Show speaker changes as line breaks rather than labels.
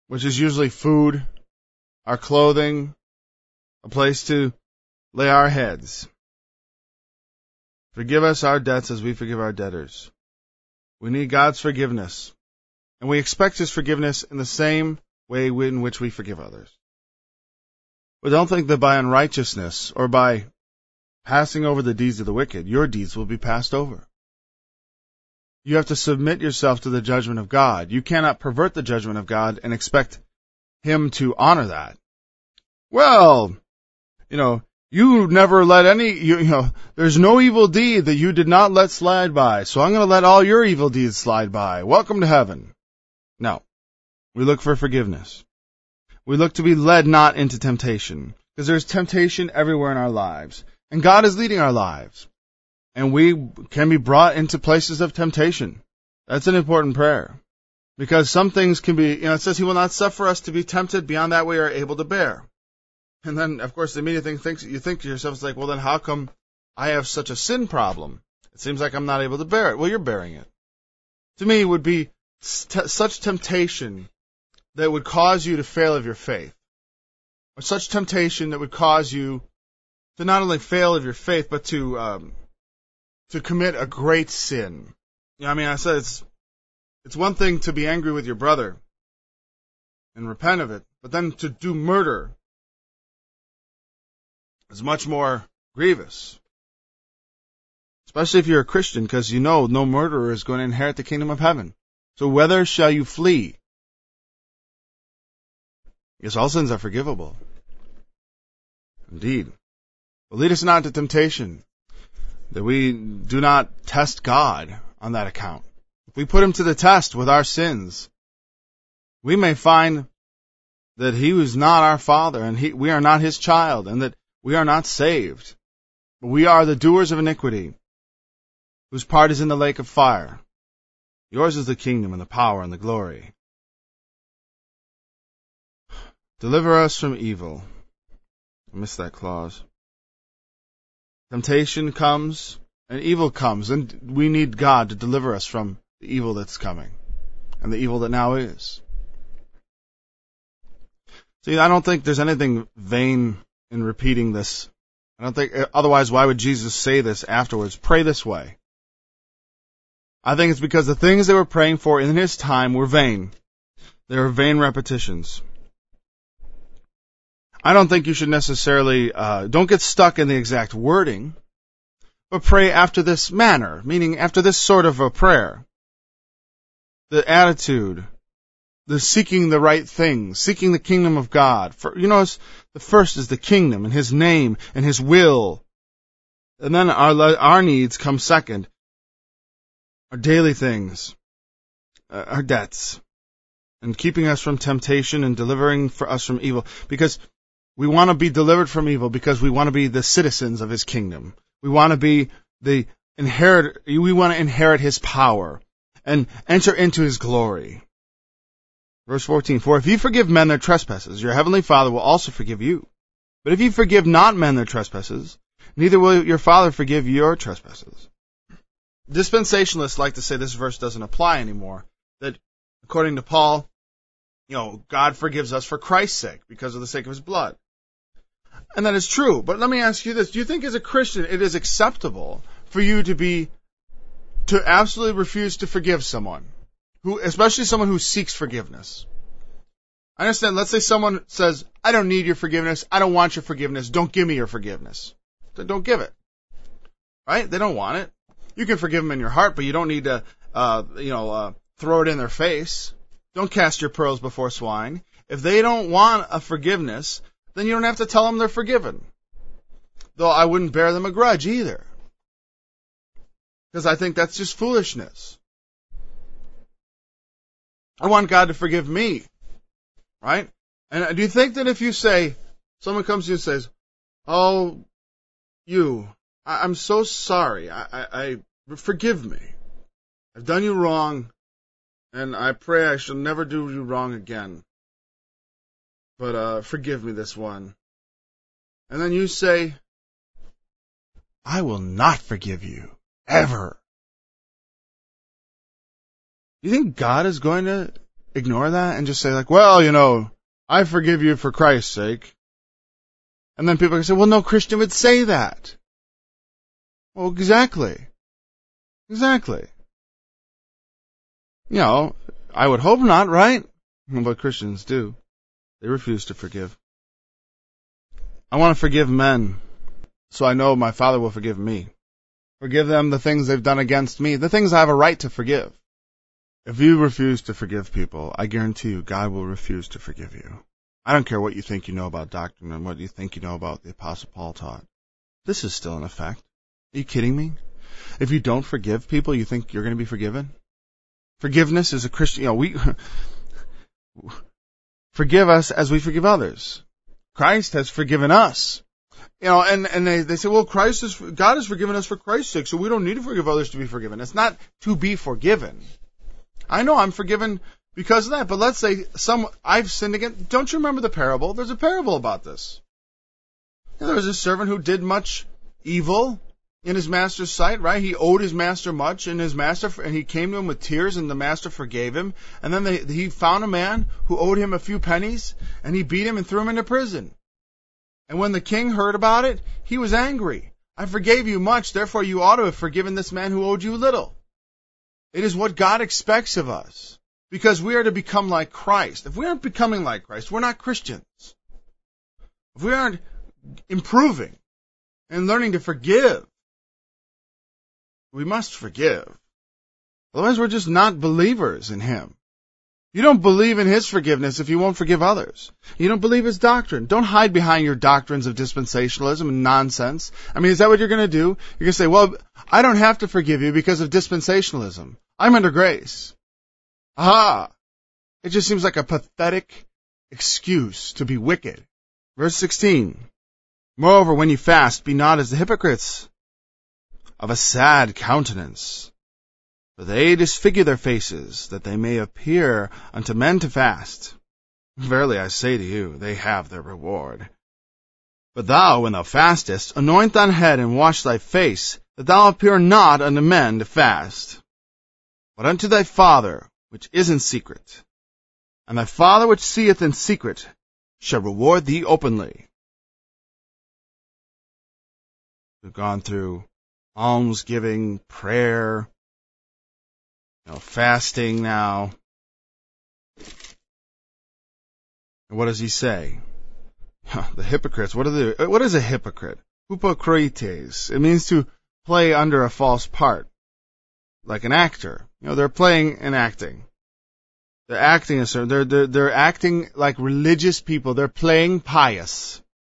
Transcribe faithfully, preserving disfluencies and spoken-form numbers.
which is usually food, our clothing, a place to lay our heads. Forgive us our debts as we forgive our debtors. We need God's forgiveness, and we expect His forgiveness in the same way in which we forgive others. But don't think that by unrighteousness or by passing over the deeds of the wicked, your deeds will be passed over. You have to submit yourself to the judgment of God. You cannot pervert the judgment of God and expect Him to honor that. Well, you know, you never let any, you, you know, there's no evil deed that you did not let slide by, so I'm going to let all your evil deeds slide by. Welcome to heaven. No. We look for forgiveness. We look to be led not into temptation, because there's temptation everywhere in our lives, and God is leading our lives, and we can be brought into places of temptation. That's an important prayer, because some things can be, you know, it says He will not suffer us to be tempted beyond that we are able to bear. And then, of course, the immediate thing thinks, you think to yourself, it's like, well, then how come I have such a sin problem? It seems like I'm not able to bear it. Well, you're bearing it. To me, it would be st- such temptation that would cause you to fail of your faith, or such temptation that would cause you to not only fail of your faith, but to um, to commit a great sin. You know, I mean, I said it's it's one thing to be angry with your brother and repent of it, but then to do murder is much more grievous. Especially if you're a Christian, because you know no murderer is going to inherit the kingdom of heaven. So whither shall you flee? Yes, all sins are forgivable. Indeed. But lead us not into temptation, that we do not test God on that account. If we put Him to the test with our sins, we may find that He was not our Father, and he, we are not His child, and that we are not saved. But we are the doers of iniquity, whose part is in the lake of fire. Yours is the kingdom and the power and the glory. Deliver us from evil. I missed that clause. Temptation comes and evil comes, and we need God to deliver us from the evil that's coming and the evil that now is. See, I don't think there's anything vain in repeating this. I don't think, otherwise why would Jesus say this afterwards? Pray this way. I think it's because the things they were praying for in His time were vain. They were vain repetitions. I don't think you should necessarily, uh, don't get stuck in the exact wording, but pray after this manner, meaning after this sort of a prayer. The attitude, the seeking the right things, seeking the kingdom of God. For, you notice, the first is the kingdom and His name and His will. And then our, our needs come second. Our daily things, uh, our debts, and keeping us from temptation and delivering for us from evil. Because we want to be delivered from evil because we want to be the citizens of His kingdom. We want to be the inherit, we want to inherit His power and enter into His glory. Verse fourteen, for if you forgive men their trespasses, your heavenly Father will also forgive you. But if you forgive not men their trespasses, neither will your Father forgive your trespasses. Dispensationalists like to say this verse doesn't apply anymore. That according to Paul, you know, God forgives us for Christ's sake, because of the sake of His blood. And that is true. But let me ask you this. Do you think as a Christian it is acceptable for you to be, to absolutely refuse to forgive someone, who, especially someone who seeks forgiveness? I understand, let's say someone says, I don't need your forgiveness, I don't want your forgiveness, don't give me your forgiveness. Then don't give it. Right? They don't want it. You can forgive them in your heart, but you don't need to, uh, you know, uh, throw it in their face. Don't cast your pearls before swine. If they don't want a forgiveness, then you don't have to tell them they're forgiven. Though I wouldn't bear them a grudge either. Because I think that's just foolishness. I want God to forgive me. Right? And do you think that if you say, someone comes to you and says, oh, you, I, I'm so sorry. I, I, I forgive me. I've done you wrong. And I pray I shall never do you wrong again. But uh, forgive me this one. And then you say, I will not forgive you. Ever. You think God is going to ignore that and just say like, well, you know, I forgive you for Christ's sake. And then people can say, well, no Christian would say that. Well, exactly. Exactly. You know, I would hope not, right? But Christians do. They refuse to forgive. I want to forgive men, so I know my Father will forgive me. Forgive them the things they've done against me, the things I have a right to forgive. If you refuse to forgive people, I guarantee you God will refuse to forgive you. I don't care what you think you know about doctrine and what you think you know about the Apostle Paul taught. This is still in effect. Are you kidding me? If you don't forgive people, you think you're going to be forgiven? Forgiveness is a Christian, you know, we, forgive us as we forgive others. Christ has forgiven us. You know, and, and they, they say, well, Christ is, God has forgiven us for Christ's sake, so we don't need to forgive others to be forgiven. It's not to be forgiven. I know I'm forgiven because of that, but let's say some, I've sinned against, don't you remember the parable? There's a parable about this. There was a servant who did much evil in his master's sight, right? He owed his master much, and his master, and he came to him with tears, and the master forgave him. And then they, he found a man who owed him a few pennies, and he beat him and threw him into prison. And when the king heard about it, he was angry. I forgave you much, therefore you ought to have forgiven this man who owed you little. It is what God expects of us, because we are to become like Christ. If we aren't becoming like Christ, we're not Christians. If we aren't improving and learning to forgive, we must forgive. Otherwise, we're just not believers in Him. You don't believe in His forgiveness if you won't forgive others. You don't believe His doctrine. Don't hide behind your doctrines of dispensationalism and nonsense. I mean, is that what you're going to do? You're going to say, well, I don't have to forgive you because of dispensationalism. I'm under grace. Aha! It just seems like a pathetic excuse to be wicked. Verse sixteen. Moreover, when you fast, be not as the hypocrites, of a sad countenance. For they disfigure their faces, that they may appear unto men to fast. Verily I say to you, they have their reward. But thou, when thou fastest, anoint thine head and wash thy face, that thou appear not unto men to fast, but unto thy Father which is in secret. And thy Father which seeth in secret shall reward thee openly. We've gone through almsgiving, prayer, you know, fasting now. And what does he say? The hypocrites. What are the? What is a hypocrite? Hypocrites. It means to play under a false part, like an actor. You know, they're playing and acting. They're acting a certain. They're they're they're acting like religious people. They're playing pious.